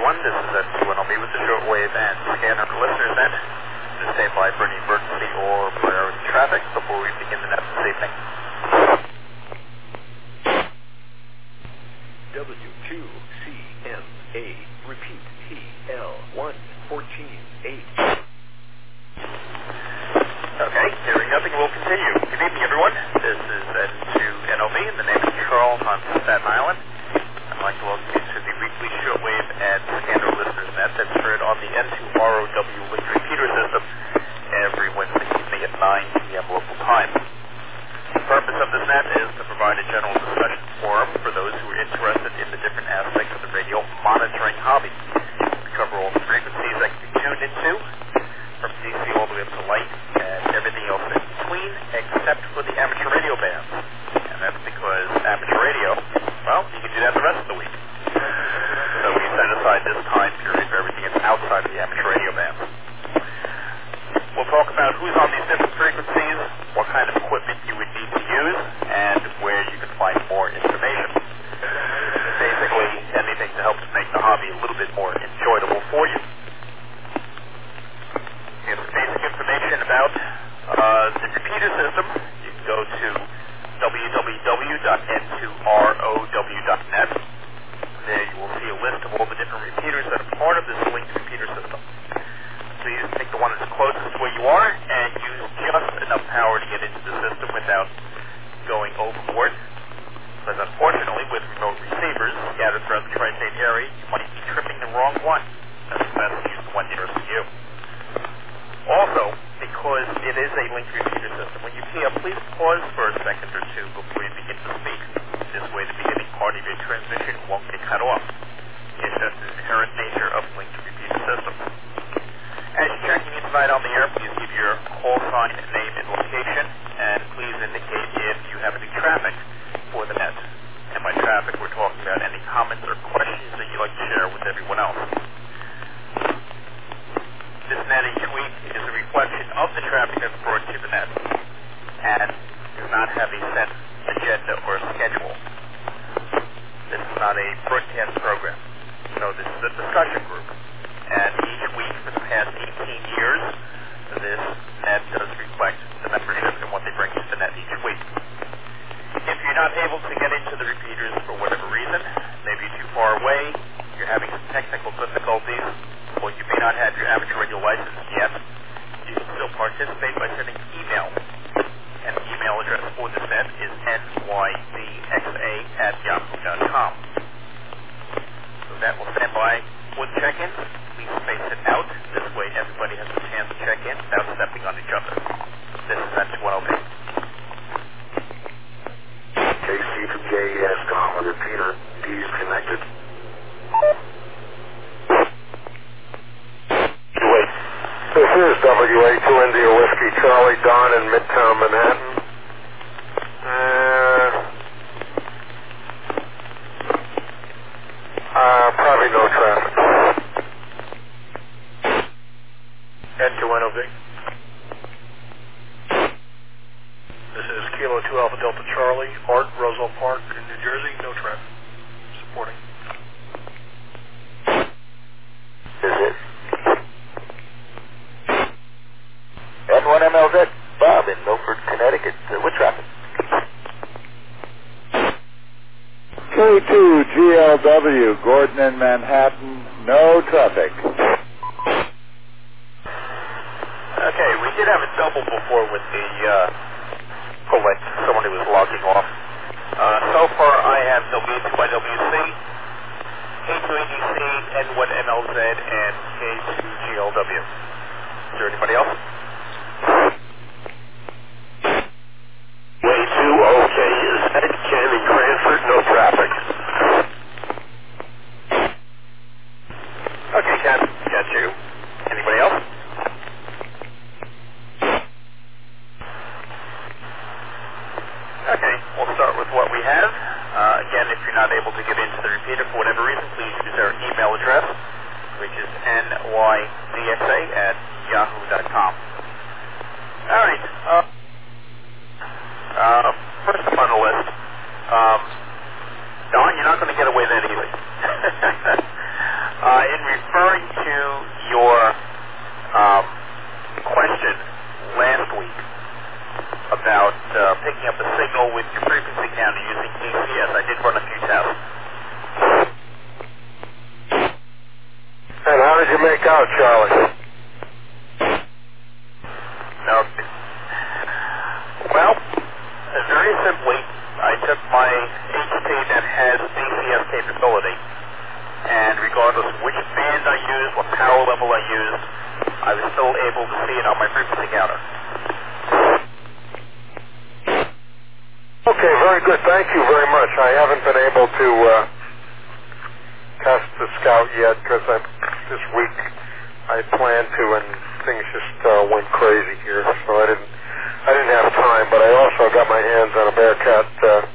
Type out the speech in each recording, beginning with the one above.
everyone. This is N2NLB with the shortwave and scanner listeners net. Just stand by for any emergency or priority traffic before we begin the net this evening. W2CMA, repeat, TL114.8. Okay, hearing nothing, we'll continue. Good evening, everyone. This is N2NLB, and the name is Charles on Staten Island. I'd like to welcome you to the weekly shortwave and scanner listeners net that's heard on the N2ROW link repeater system every Wednesday evening at 9 p.m. local time. The purpose of this net is to provide a general discussion forum for those who are interested in the different aspects of the radio monitoring hobby. We cover all the frequencies that can be tuned into, from DC all the way up to light, and everything else in between, except for the amateur radio bands. And that's because amateur radio, well, you can do that the rest of the week. So we set aside this time period for everything that's outside of the amateur radio bands. We'll talk about who's on these different frequencies, what kind of equipment you would need to use, and where you can find more information. Basically, anything to help to make the hobby a little bit more enjoyable for you. Get some basic information about the repeater system. You can go to www.n2row.net. There you will see a list of all the different repeaters that are part of this linked repeater system. Please pick the one that's closest to where you are and use just enough power to get into the system without going overboard. Because unfortunately, with remote receivers scattered throughout the tri-state area, you might be tripping the wrong one. That's best to use the one nearest to you. Also, because it is a linked repeater system, when you key up, please pause for a second or two before you begin to speak. This way, the beginning part of your transmission won't get cut off. It's just the inherent nature of linked repeater systems. As you're checking in tonight on the air, please give your call sign, name, and location, and please indicate if you have any traffic for the net. And by traffic, we're talking about any comments or questions that you'd like to share with everyone else. This net each week is a reflection of the traffic that's brought to the net, and does not have a set agenda or schedule. This is not a broadcast program, so this is a discussion group. And each week for the past 18 years, this net does reflect the membership and what they bring to the net each week. If you're not able to get into the repeaters for whatever reason, maybe you're too far away, you're having some technical difficulties, or you may not have your amateur radio license yet, you can still participate by sending an email. And the email address for this net is nydxa@yahoo.com. So that will stand by for the check-in. Please space it out. This way everybody has a chance to check in without stepping on each other. This is N2NLB. KC from JES.com with repeater. D is connected. Wait. This is WA2 India Whiskey Charlie Don in Midtown Manhattan. Probably no traffic. N2NLB. This is Kilo 2 Alpha Delta Charlie, Art, Roswell Park in New Jersey, no traffic. Supporting. Is it? N1MLZ, Bob in Milford, Connecticut. With traffic. K2GLW, Gordon in Manhattan, no traffic. Okay, we did have a double before with the collect, someone who was logging off. So far I have W2YWC, K2ADC, N1MLZ, and K2GLW. Is there anybody else? Way 2, okay, is Ed Ken in Cranford, no traffic. Okay, Ken, got you. Anybody else? Okay, we'll start with what we have. Again, if you're not able to get into the repeater for whatever reason, please use our email address, which is nydxa@yahoo.com. All right. First up on the list, Don, you're not going to get away that easy. In Scout, Charlie? Okay. Well, very simply, I took my HT that has DCS capability, and regardless of which band I used, what power level I used, I was still able to see it on my frequency counter. Okay, very good. Thank you very much. I haven't been able to test the Scout yet because this week I planned to, and things just went crazy here, so I didn't have time. But I also got my hands on a Bearcat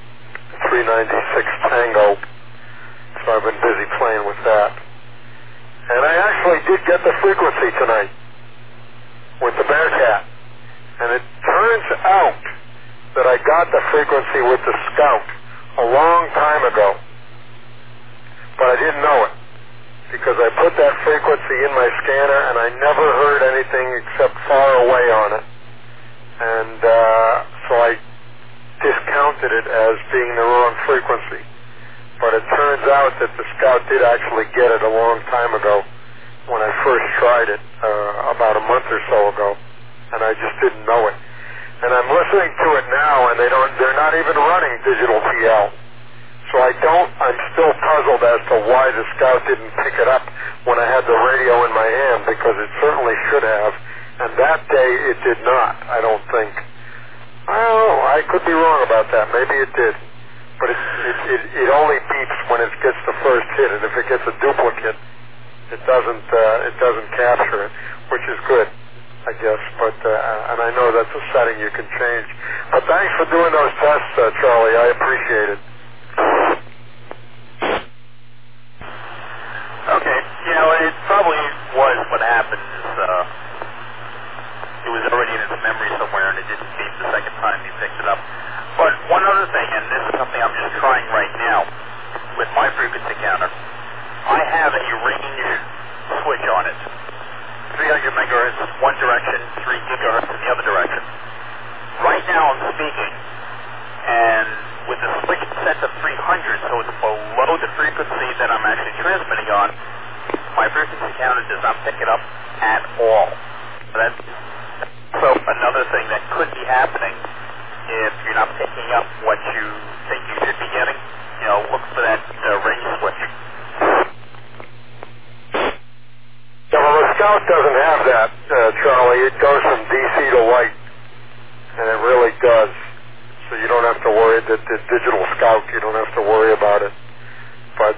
396 Tango, so I've been busy playing with that. And I actually did get the frequency tonight with the Bearcat, and it turns out that I got the frequency with the Scout a long time ago, but I didn't know it because I put that frequency in my scanner and I never heard anything except far away on it, and so I discounted it as being the wrong frequency. But it turns out that the Scout did actually get it a long time ago when I first tried it about a month or so ago, and I just didn't know it. And I'm listening to it now, and they're not even running digital PL. So I'm still puzzled as to why the Scout didn't pick it up when I had the radio in my hand, because it certainly should have, and that day it did not, I don't think. I don't know, I could be wrong about that, maybe it did. But it only beeps when it gets the first hit, and if it gets a duplicate, it doesn't capture it, which is good, I guess. But and I know that's a setting you can change. But thanks for doing those tests, Charlie. I appreciate it. Okay, it probably was what happened. It was already in his memory somewhere, and it didn't beep the second time he picked it up. But one other thing, and this is something I'm just trying right now with my frequency counter, I have a range switch on it. 300 megahertz one direction, 3 gigahertz in the other direction. Right now I'm speaking, and with the switch set to 300, so it's below the frequency that I'm actually transmitting on, my frequency counter does not pick it up at all. That's so another thing that could be happening if you're not picking up what you think you should be getting. Look for that range switch. Yeah, well, the Scout doesn't have that, Charlie. It goes from DC to white, and it really does. So you don't have to worry that the digital Scout, you don't have to worry about it. But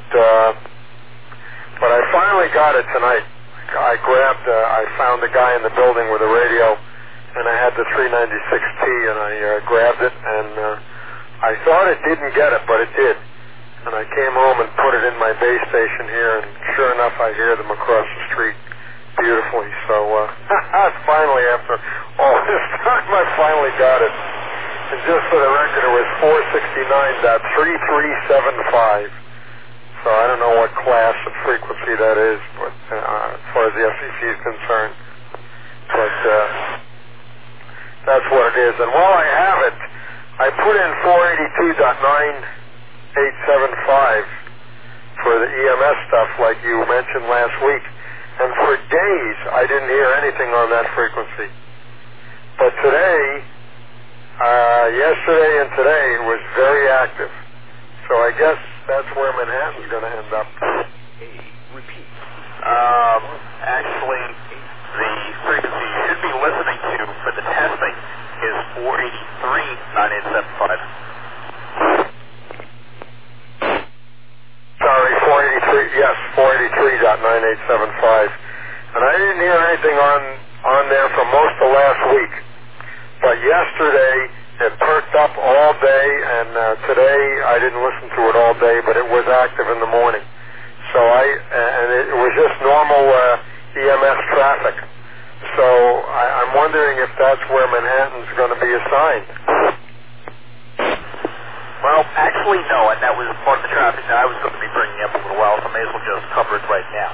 I finally got it tonight. I found the guy in the building with the radio, and I had the 396T, and I grabbed it, and I thought it didn't get it, but it did. And I came home and put it in my base station here, and sure enough, I hear them across the street beautifully. So finally, after all this time, I finally got it. And just for the record, it was 469.3375. So I don't know what class of frequency that is, but as far as the FCC is concerned. But that's what it is. And while I have it, I put in 482.9875 for the EMS stuff like you mentioned last week. And for days, I didn't hear anything on that frequency. But today, yesterday and today, it was very active. So I guess that's where Manhattan's going to end up. Actually, the frequency you should be listening to for the testing is 483.9875. Sorry, 483, yes, 483.9875. And I didn't hear anything on there for most of last week. But yesterday, it perked up all day, and today I didn't listen to it all day, but it was active in the morning. So it was just normal EMS traffic. So I'm wondering if that's where Manhattan's going to be assigned. Well, actually, no, and that was part of the traffic that I was going to be bringing up a little while, so I may as well just cover it right now.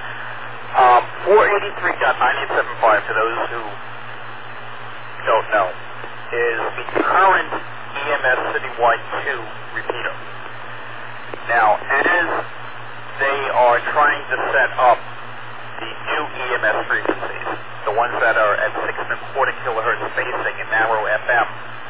483.9875, for those who don't know, is the current EMS Citywide 2 repeater. Now, as they are trying to set up the new EMS frequencies, the ones that are at 6.25 kilohertz spacing and narrow FM.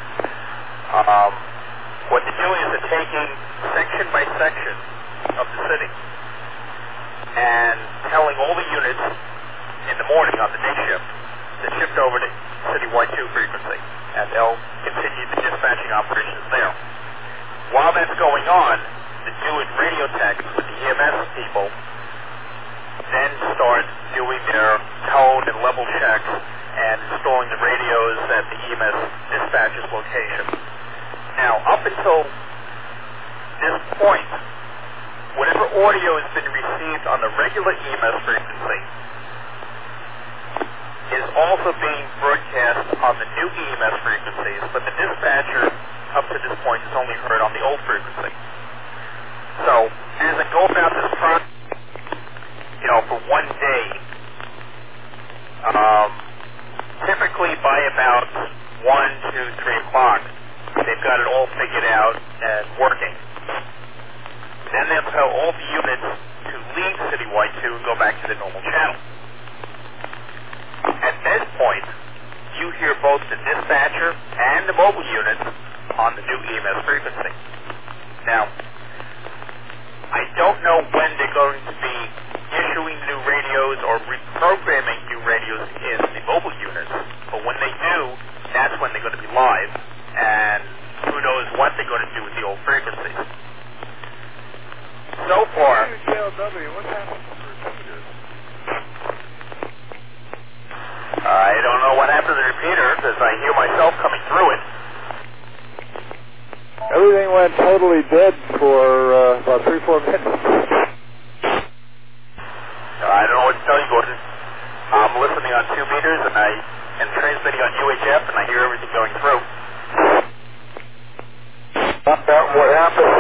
What they're doing is they're taking section by section of the city and telling all the units in the morning on the day shift to shift over to citywide 2 frequency, and they'll continue the dispatching operations there. While that's going on, the doing radio techs with the EMS people then start doing their tone and level checks and installing the radios at the EMS dispatcher's location. Now, up until this point, whatever audio has been received on the regular EMS frequency is also being broadcast on the new EMS frequencies, but the dispatcher up to this point has only heard on the old frequency. So, as I go about this process, for one day, typically by about 1, 2, 3 o'clock, they've got it all figured out and working. Then they'll tell all the units to leave Citywide 2 and go back to the normal channel. At that point, you hear both the dispatcher and the mobile units on the new EMS frequency. Now, I don't know when they're going to be issuing new radios or reprogramming new radios in the mobile units, but when they do, that's when they're going to be live, and who knows what they're going to do with the old frequencies. So far, JLW, what happened to repeaters? I don't know what happened to the repeater, because I hear myself coming through it. Everything went totally dead for about 3-4 minutes. I don't know what to tell you, Gordon. I'm listening on 2 meters, and I am transmitting on UHF, and I hear everything going through. What happened?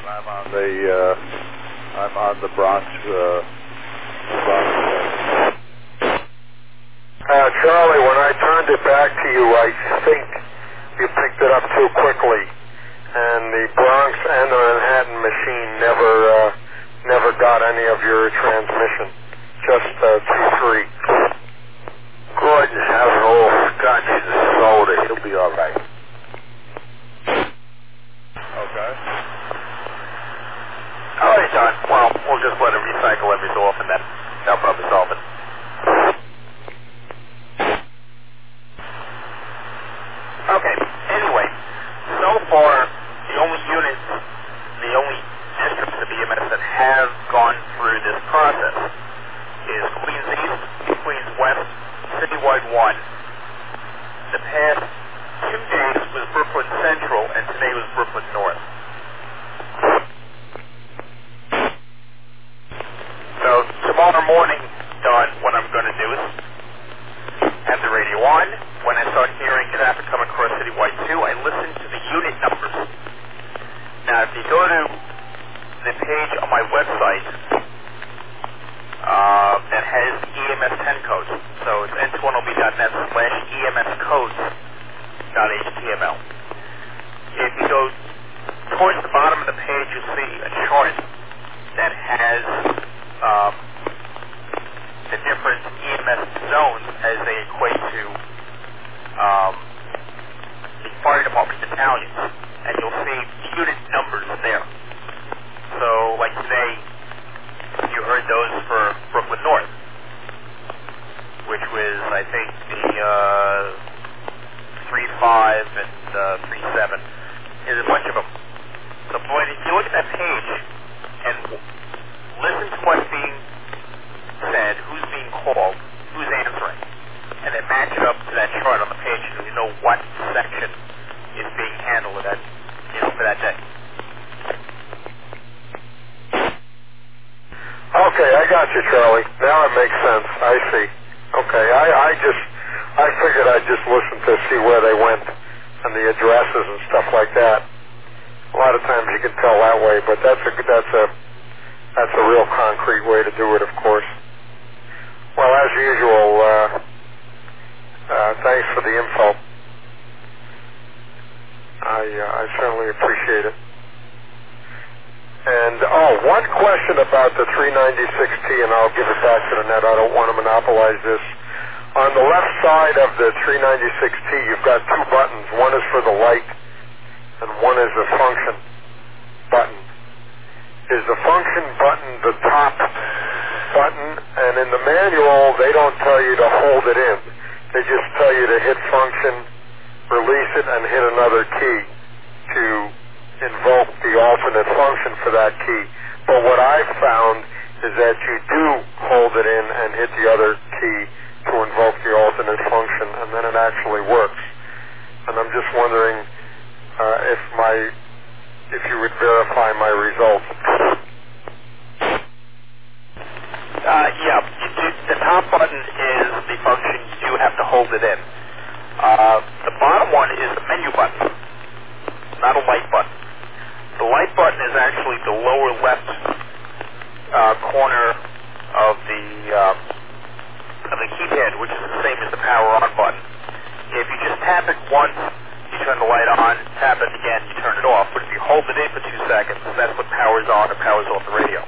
I'm on the Bronx. Charlie, when I turned it back to you, I think you picked it up too quickly, and the Bronx and the Manhattan machine never got any of your transmission. Just 2-3. Gordon has an old scotch in his soda. He'll be all right. Okay. All right, John. Well, we'll just let it recycle every so often, then. That'll probably solve it. Okay. Anyway, so far, the only districts of EMS that have gone through this process is Queens East, Queens West, Citywide 1. The past 2 days was Brooklyn Central, and today was Brooklyn North. So tomorrow morning, Don, what I'm going to do is have the radio on. When I start hearing traffic come across Citywide 2, I listen to the unit numbers. Now, if you go to the page on my website that has EMS 10 codes, so it's n210.net/EMS-codes.html. If you go towards the bottom of the page, you'll see a chart that has the different EMS zones as they equate to the fire department battalions, and you'll see unit numbers there. So, like today, you heard those for Brooklyn North, which was, I think, the 3-5 and 3-7. There's a bunch of them. So, boy, if you look at that page and listen to what's being said, who's being called, who's answering, and then match it up to that chart on the page so you know what section is being handled at, for that day. Okay, I got you, Charlie. Now it makes sense. I see. Okay, I figured I'd just listen to see where they went and the addresses and stuff like that. A lot of times you can tell that way, but that's a real concrete way to do it, of course. Well, as usual, thanks for the info. I certainly appreciate it. And, one question about the 396T, and I'll give it back to the net. I don't want to monopolize this. On the left side of the 396T, you've got two buttons. One is for the light, and one is the function button. Is the function button the top button? And in the manual, they don't tell you to hold it in. They just tell you to hit function, release it, and hit another key to invoke the alternate function for that key. But what I've found is that you do hold it in and hit the other key to invoke the alternate function, and then it actually works. And I'm just wondering if you would verify my results. Yeah, the top button is the function. You do have to hold it in. The bottom one is the menu button, not a light button. The light button is actually the lower left corner of the keypad, which is the same as the power on button. If you just tap it once, you turn the light on. Tap it again, you turn it off. But if you hold it in for 2 seconds, that's what powers on or powers off the radio.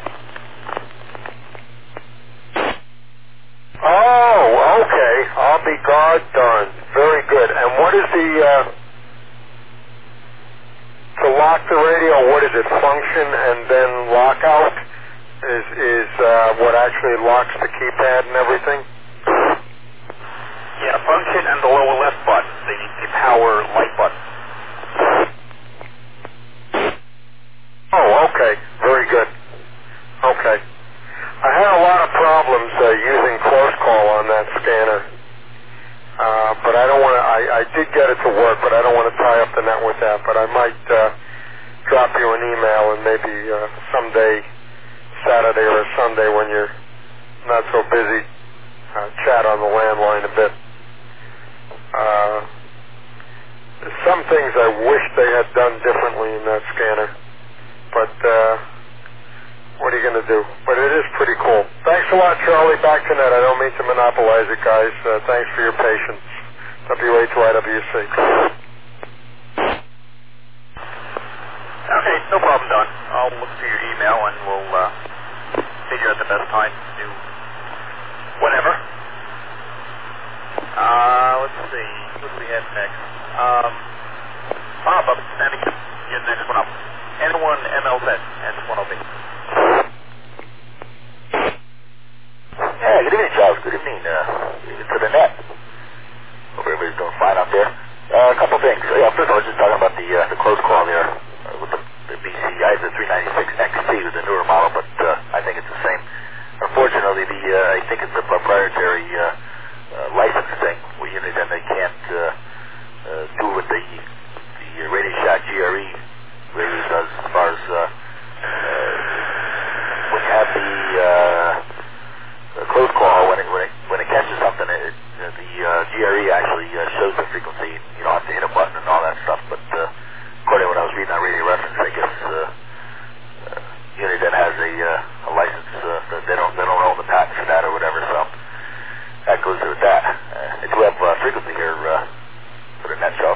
Oh, okay. I'll be darned. Very good. And what is to lock the radio, what is it, function and then lockout is what actually locks the keypad and everything? Yeah, function and the lower left button, the power light button. Oh, okay. Very good. Okay. I had a lot of problems using close call on that scanner, but I don't want to. I did get it to work, but I don't want to tie up the net with that. But I might drop you an email and maybe someday, Saturday or a Sunday when you're not so busy, chat on the landline a bit. Some things I wish they had done differently in that scanner, but what are you going to do? But it is pretty cool. Thanks a lot, Charlie. Back to net. I don't mean to monopolize it, guys. Thanks for your patience. WA2IWC. Okay, no problem, Don. I'll look through your email and we'll figure out the best time to do whatever. Let's see. What do we have next? Bob, up standing. You're the next one up. N1 MLZ, N1OB. Yeah, good evening, Charles. Good evening. To the net. Hope everybody's doing fine out there. A couple things. Yeah, first of all, I was just talking about the close call there with the BC. I have the 396XT with the newer model, but I think it's the same. Unfortunately, I think it's a proprietary license thing where then they can't do what the Radio Shack GRE radio does as far as when you have the close call, when it catches something, the GRE actually shows the frequency. You don't have to hit a button and all that stuff. But according to what I was reading on Radio Reference, I guess Uniden has a license. They don't own the patent for that or whatever. So that goes with that. I do have frequency here for the net show.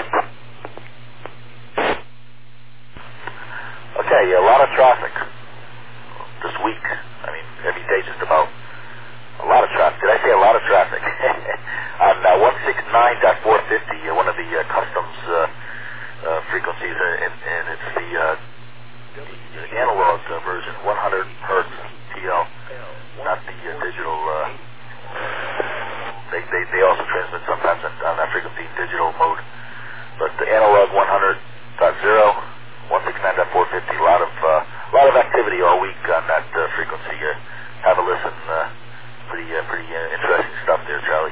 Okay, a lot of traffic this week. I mean, every day just about. A lot of traffic. Did I say a lot of traffic? On 169.450, one of the customs frequencies, and it's the analog version, 100 hertz TL, not the digital. They also transmit sometimes on that frequency digital mode, but the analog 100.0, 169.450. A lot of activity all week on that frequency. Have a listen. Pretty interesting stuff there, Charlie.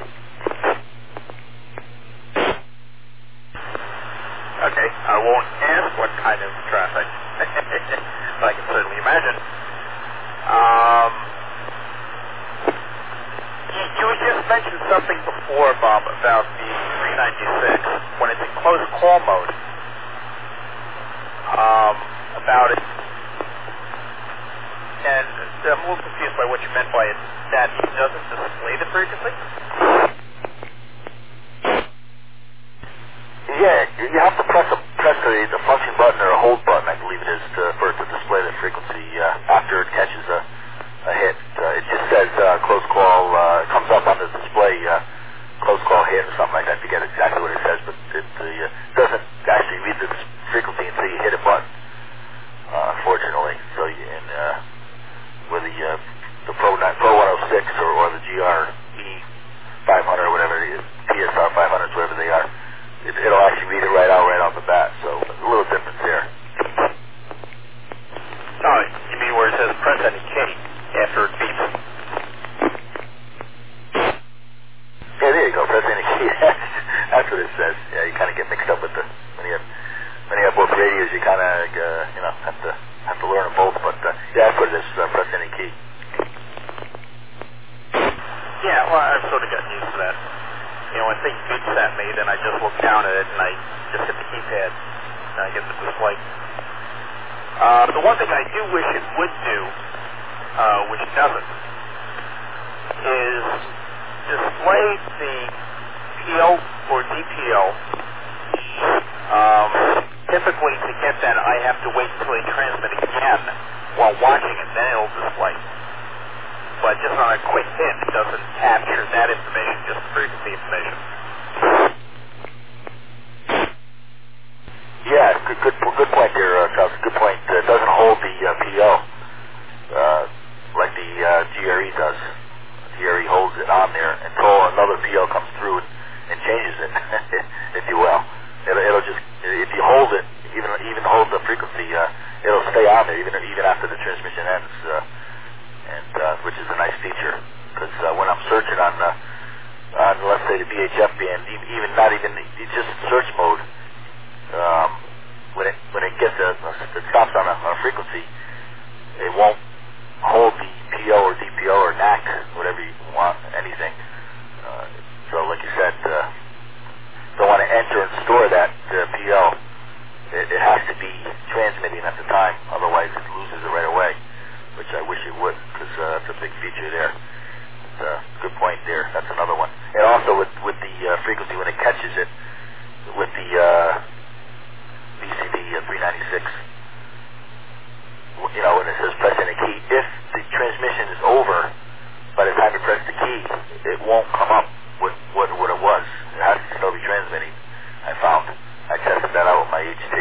Okay, I won't ask what kind of traffic, but I can certainly imagine. You had just mentioned something before, Bob, about the 396 when it's in close call mode. About it, and I'm a little confused by what you meant by it. That it doesn't display the frequency? Yeah, you have to press a press the function button or a hold button, I believe it is, for it to display the frequency after it catches a hit. It just says close call. It comes up on the display, close call hit or something like that. I forget exactly what it says, but it doesn't actually read the frequency until you hit a button, unfortunately. So with the Pro 106 or the GRE 500 or whatever it is, PSR 500s, whatever they are, it'll actually read it right off the bat. So a little difference there. Oh, you mean where it says press any key after it beeps? Yeah, there you go. Press any key. That's what it says. Yeah, you kind of get mixed up with when you have both radios. You kind of have to learn them both. But yeah, that's what it is. Press any key. Yeah, well, I've sort of gotten used to that. You know, when things beeps at me, then I just look down at it and I just hit the keypad and I get the display. The one thing I do wish it would do, which it doesn't, is display the PO or DPO. Typically, to get that, I have to wait until they transmit again while watching it, then it'll display. But just on a quick hit, it doesn't capture that information, just frequency information. Yeah, good point there, Charles. Good point. It doesn't hold the PO like the GRE does. GRE holds it on there until another PO comes through and changes it, if you will. It'll just, if you hold it, even hold the frequency, it'll stay on there even after the transmission ends. Which is a nice feature, because when I'm searching on let's say the VHF band, just search mode, when it gets it stops on a frequency, it won't hold the PO or DPO or NAC, whatever you want, anything. So like you said, don't want to enter and store that PO. It has to be transmitting at the time, otherwise it loses it right away, which I wish it would, because that's a big feature there. It's a good point there. That's another one. And also with the frequency, when it catches it, with the BCD 396, you know, when it says press any key, if the transmission is over by the time you press the key, it won't come up with what it was. It has to still be transmitting, I found. I tested that out with my HT.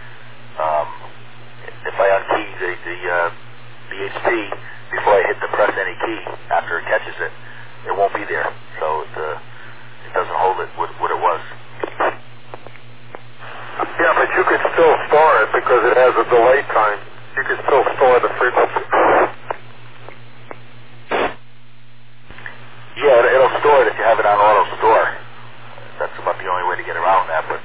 If I unkey the HT before I hit the press any key after it catches it, it won't be there. So it doesn't hold it what it was. Yeah, but you could still store it because it has a delay time. You could still store the frequency. Yeah, it'll store it if you have it on auto store. That's about the only way to get around that. But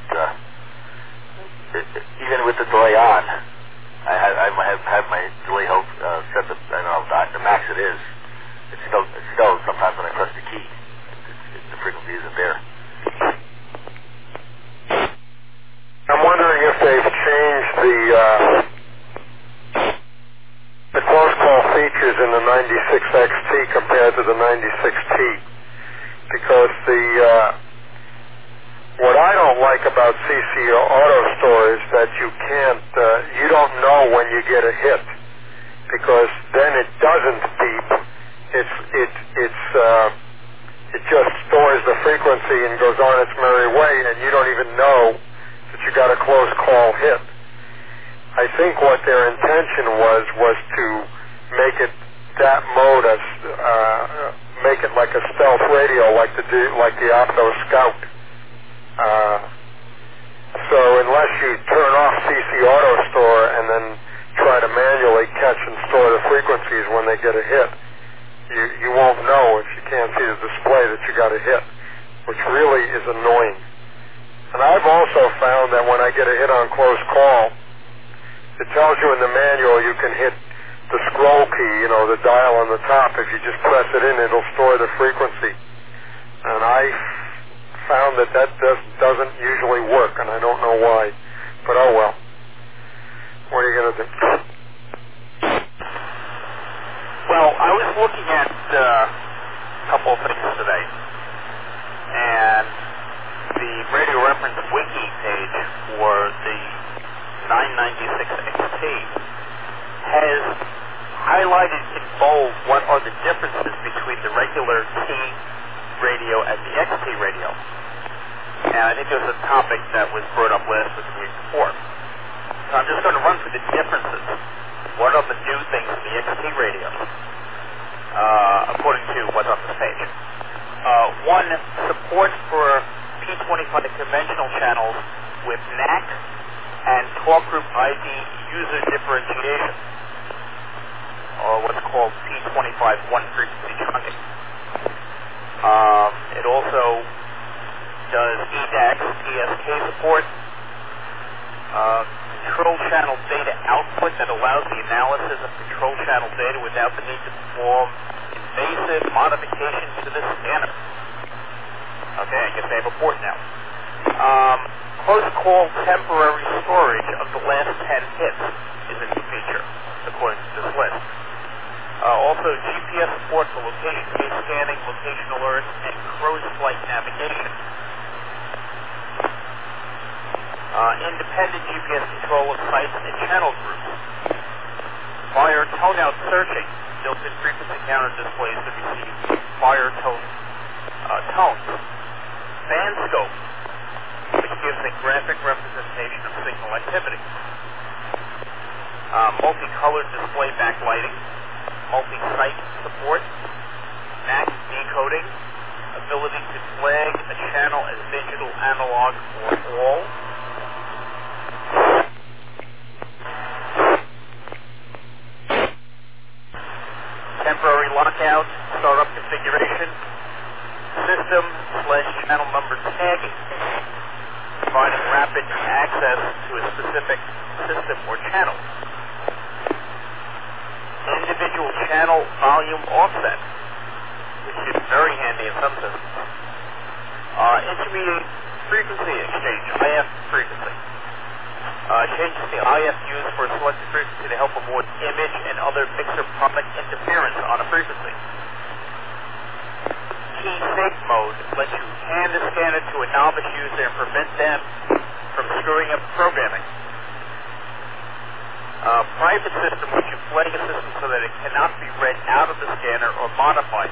even with the delay on, I have my delay set to, I don't know, the max it is. It's still sometimes when I press the key, the frequency isn't there. I'm wondering if they've changed the close call features in the 96XT compared to the 96T, because what I don't like about CCO Auto Store is that you don't know when you get a hit, because then it doesn't beep. It just stores the frequency and goes on its merry way, and you don't even know that you got a close call hit. I think what their intention was to make it that mode, make it like a stealth radio, like the Opto Scout. So unless you turn off CC Auto Store and then try to manually catch and store the frequencies when they get a hit, you won't know if you can't see the display that you got a hit, which really is annoying. And I've also found that when I get a hit on close call, it tells you in the manual you can hit the scroll key, you know, the dial on the top. If you just press it in, it'll store the frequency. And I found that doesn't usually work, and I don't know why. But oh well. What are you going to do? Well, I was looking at a couple of things today, and the radio reference wiki page for the 996 XT has highlighted in bold what are the differences between the regular T radio and the XT radio. And I think it was a topic that was brought up last week and the week before. So I'm just going to run through the differences. What are the new things in the XT radio, according to what's on this page? One, support for P25 conventional channels with NAC and talk group ID user differentiation, or what's called P25 one-frequency chunking. It also does EDAX, ESK support, control channel data output that allows the analysis of control channel data without the need to perform invasive modifications to the scanner. Okay, I guess they have a port now. Close call temporary storage of the last 10 hits is a new feature, according to this list. Also, GPS support for location-based scanning, location alerts, and crow's flight navigation. Independent GPS control of sites and channel groups. Fire tone-out searching, built-in frequency counter displays to receive fire tones. Fan scope, which gives a graphic representation of signal activity. Multicolored display backlighting, multi-site support, NAC decoding, ability to flag a channel as digital, analog, or all. Temporary lockout, startup configuration, system/channel number tagging, providing rapid access to a specific system or channel. Individual channel volume offset, which is very handy in some systems. Intermediate frequency exchange, IF frequency. Changes the IF used for a selected frequency to help avoid image and other mixer product interference on a frequency. Key safe mode lets you hand the scanner to a novice user and prevent them from screwing up programming. Private system, which you flag a system so that it cannot be read out of the scanner or modified.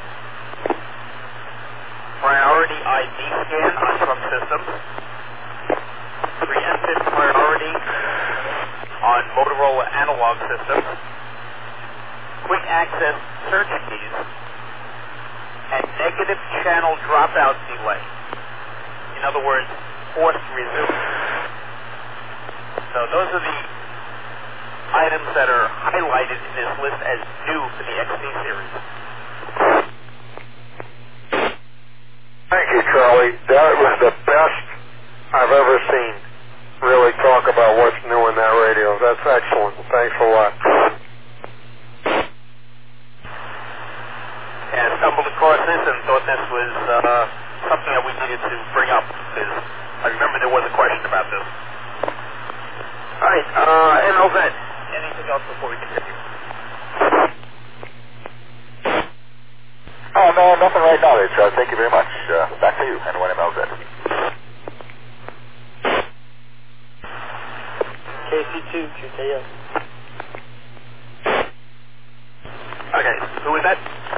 Priority ID scan on some systems. Preemptive priority on Motorola analog systems. Quick access search keys. And negative channel dropout delay. In other words, forced resume. So those are the items that are highlighted in this list as new for the XT series. Thank you, Charlie. That was the best I've ever seen. Really talk about what's new in that radio. That's excellent. Thanks a lot. And I stumbled across this and thought this was something that we needed to bring up, because I remember there was a question about this. All right, MLZ. Anything else before we continue? Oh, no, nothing right now, Rich. Thank you very much. Back to you, N1MLZ. KC2, QKO. Okay, who is that?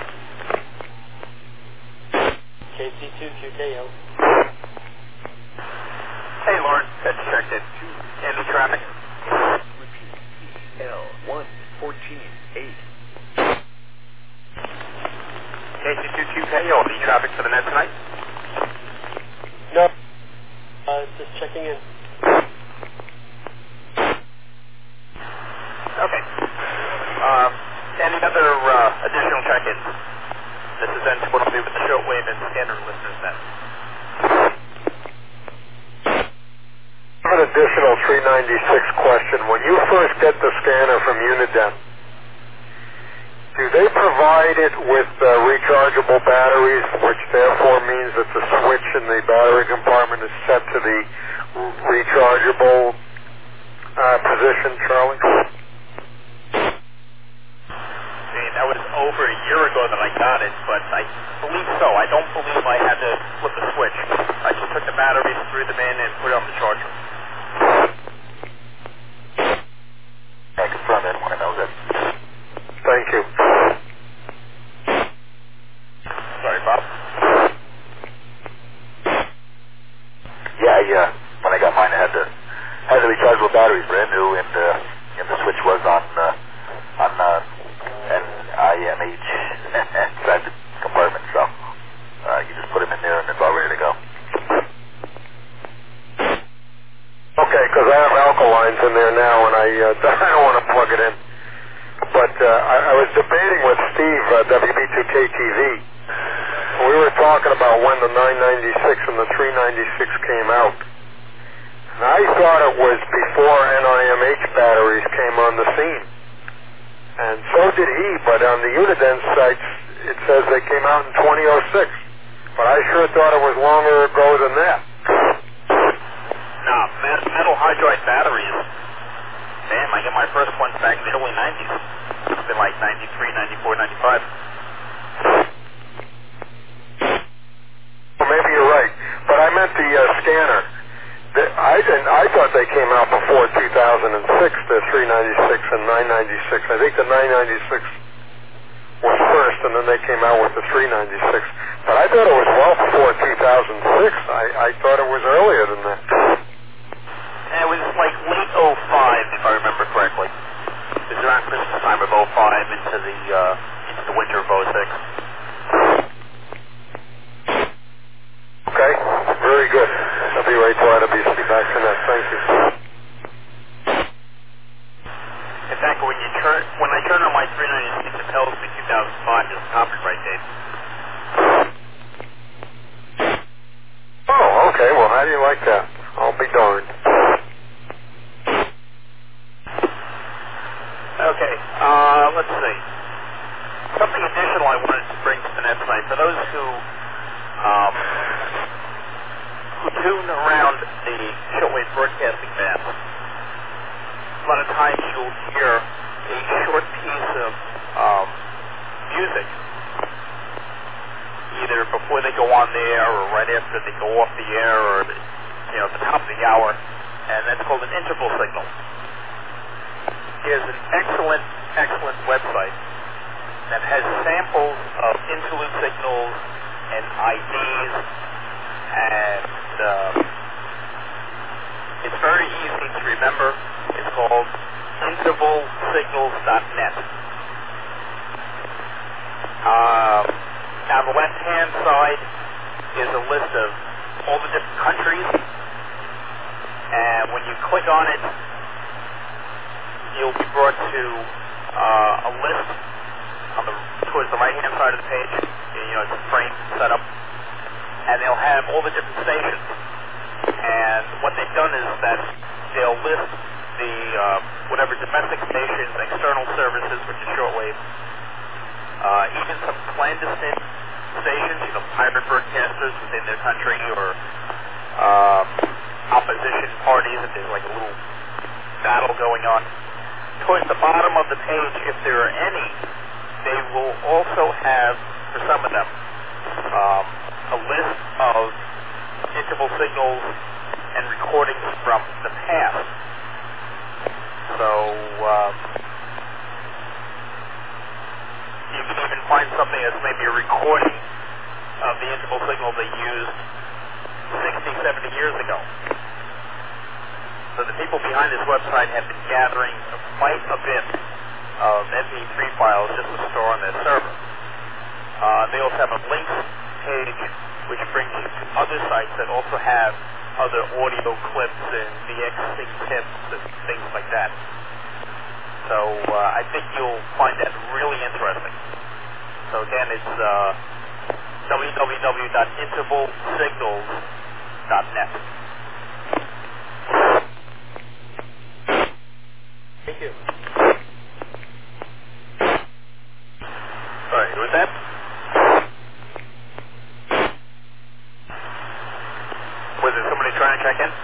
KC2, QKO. Hey, Lauren. That's checked in. Any traffic? L114-8. KC2QKO, any traffic for the net tonight? No. Just checking in. Okay. Any other additional check-ins? This is N2 with the shortwave and standard listeners net. An additional 396 question. When you first get the scanner from Uniden, do they provide it with rechargeable batteries, which therefore means that the switch in the battery compartment is set to the rechargeable position, Charlie? That was over a year ago that I got it, but I believe so. I don't believe I had to flip the switch. I just took the batteries, threw them in, and put it on the charger. I confirm that when I know that. Thank you. Sorry, Bob. Yeah, when I got mine, I had the rechargeable batteries, brand new, and the switch was on an IMH inside the compartment, so you just put them in there and it's all ready to go. Okay, because I have alkalines in there now, and I don't want to plug it in. But I was debating with Steve, WB2KTV. We were talking about when the 996 and the 396 came out. And I thought it was before NIMH batteries came on the scene. And so did he, but on the Uniden sites, it says they came out in 2006. But I sure thought it was longer ago than that. No, metal hydride batteries. Damn, I got my first ones back in the early 90s. It's been like 93, 94, 95. Well, maybe you're right. But I meant the scanner. I thought they came out before 2006, the 396 and 996. I think the 996 was first, and then they came out with the 396. But I thought it was well before 2006. I thought it was earlier than that. It was like late 05, if I remember correctly. It was around Christmas time of 05 into the winter of 06. Okay, very good. I'll be right to IWC back to that. Thank you. In fact, when I turn on my 396, it tells me 2005 is the copyright date. Oh, okay. Well, how do you like that? I'll be darned. Okay, let's see. Something additional I wanted to bring to the net tonight. For those who tune around the shortwave broadcasting bands, a lot of times you'll hear a short piece of music, either before they go on the air or right after they go off the air, or at the top of the hour, and that's called an interval signal. There's an excellent website that has samples of interlude signals and IDs, and it's very easy to remember. It's called intervalsignals.net. On the left-hand side is a list of all the different countries, and when you click on it, you'll be brought to a list towards the right-hand side of the page. It's a frame set up, and they'll have all the different stations. And what they've done is that they'll list the whatever domestic stations, external services, which is shortwave, even some clandestine stations, pirate broadcasters within their country, or opposition parties if there's like a little battle going on. Towards the bottom of the page, if there are any, they will also have, for some of them, a list of interval signals and recordings from the past. So you can even find something that's maybe a recording of the interval signal they used 60, 70 years ago. So the people behind this website have been gathering quite a bit of MP3 files just to store on their server. They also have a links page which brings you to other sites that also have other audio clips and VXC tips and things like that. So I think you'll find that really interesting. So again, it's www.intervalsignals.net. Thank you. Sorry, who was that? Was it somebody trying to check in?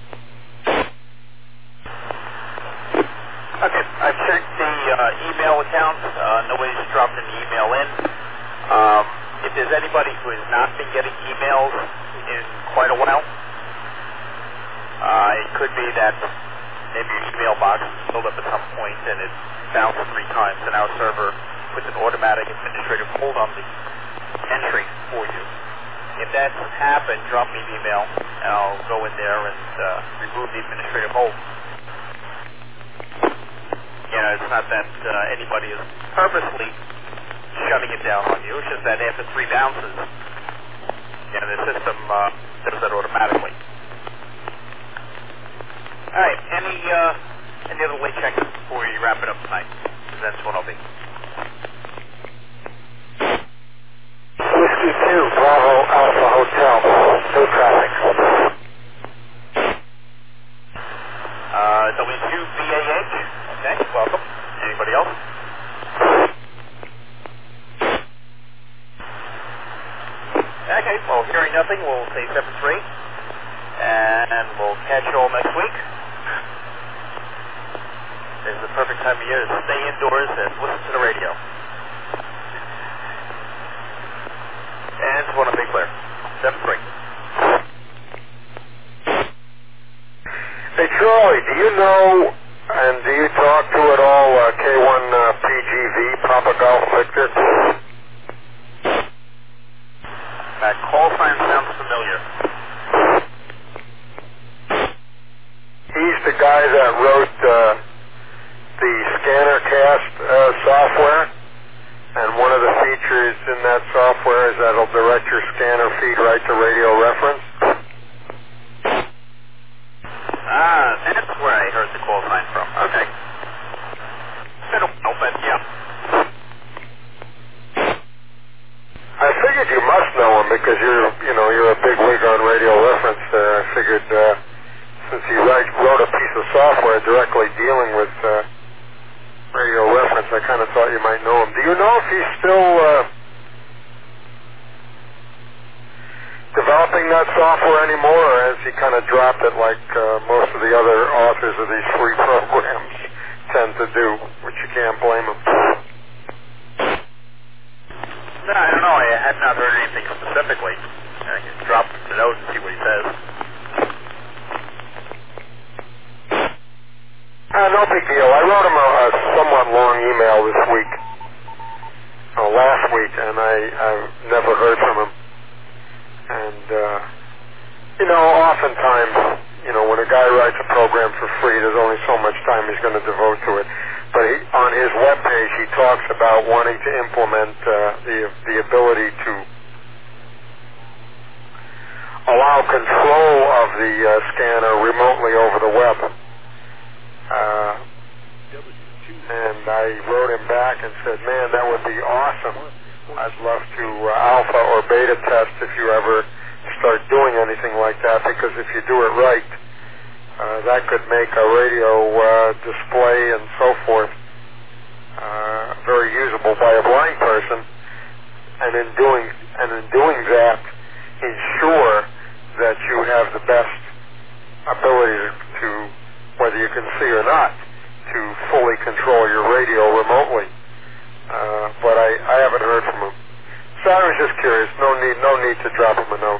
Okay, I've checked the email account. accounts. Nobody's dropped an email in. If there's anybody who has not been getting emails in quite a while, it could be that maybe your email box is filled up at some point and it bounced 3 times, and our server puts an automatic administrative hold on the entry for you. If that's happened, drop me an email, and I'll go in there and remove the administrative hold. It's not that anybody is purposely shutting it down on you. It's just that after 3 bounces, the system does that automatically. All right. Any other late checks before we wrap it up tonight? That's what I'll be. Whiskey 2, Bravo Alpha Hotel. No traffic. W2BAH. Okay, welcome. Anybody else? Okay, well, hearing nothing, we'll say 7-3. And we'll catch you all next week. This is the perfect time of year to stay indoors and listen to the radio. And just want to be clear. 7-3. Hey, Charlie, do you know, and do you talk to at all K1PGV, Papa Golf Victor? That call sign sounds familiar. He's the guy that wrote the ScannerCast software, and one of the features in that software is that it'll direct your scanner feed right to radio reference. That's where I heard the call sign from. Okay. I don't know, but yeah. I figured you must know him because you're a big wig on radio reference there. I figured since he wrote a piece of software directly dealing with radio reference, I kind of thought you might know him. Do you know if he's still developing that software anymore, or has he kind of dropped it like most of the other authors of these free programs tend to do, which you can't blame him? No, I don't know. I have not heard anything specifically. I can drop him a note and see what he says. No big deal. I wrote him a somewhat long email this week, last week, and I've never heard from him. And, oftentimes, when a guy writes a program for free, there's only so much time he's going to devote to it. But on his webpage, he talks about wanting to implement the ability to allow control of the scanner remotely over the web. And I wrote him back and said, man, that would be awesome. I'd love to alpha or beta test if you ever start doing anything like that, because if you do it right, that could make a radio display and so forth very usable by a blind person, and in doing that, ensure that you have the best ability to, whether you can see or not, to fully control your radio remotely. But I haven't heard from him. So I was just curious. No need to drop him a note.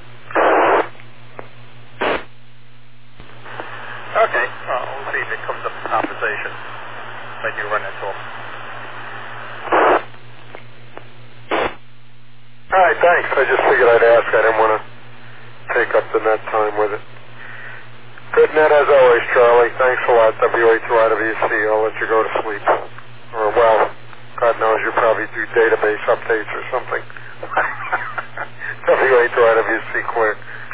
Okay. Well, we'll see if it comes up in conversation when you run into him. All right, thanks. I just figured I'd ask. I didn't want to take up the net time with it. Good net as always, Charlie. Thanks a lot, WA2IWC. I'll let you go to sleep. Or, well, God knows you probably do database updates or something. WA2IWC clear.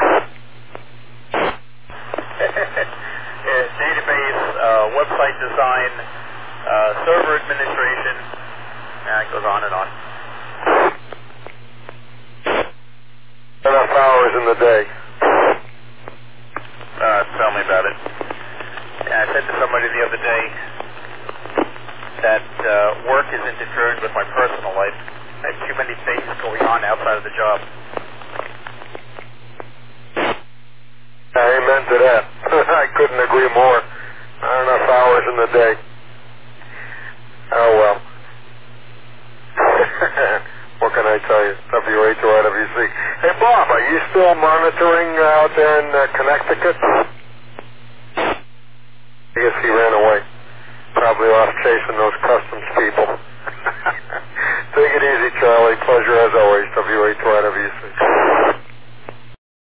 Database, website design, server administration, it goes on and on. Enough hours in the day. Tell me about it. I said to somebody the other day that work is interfering with my personal life. I have too many things going on outside of the job. Amen to that. I couldn't agree more. Not enough hours in the day. Oh well. WC. Hey, Bob, are you still monitoring out there in Connecticut? I guess he ran away. Probably off chasing those customs people. Take it easy, Charlie. Pleasure as always. WA2IWC.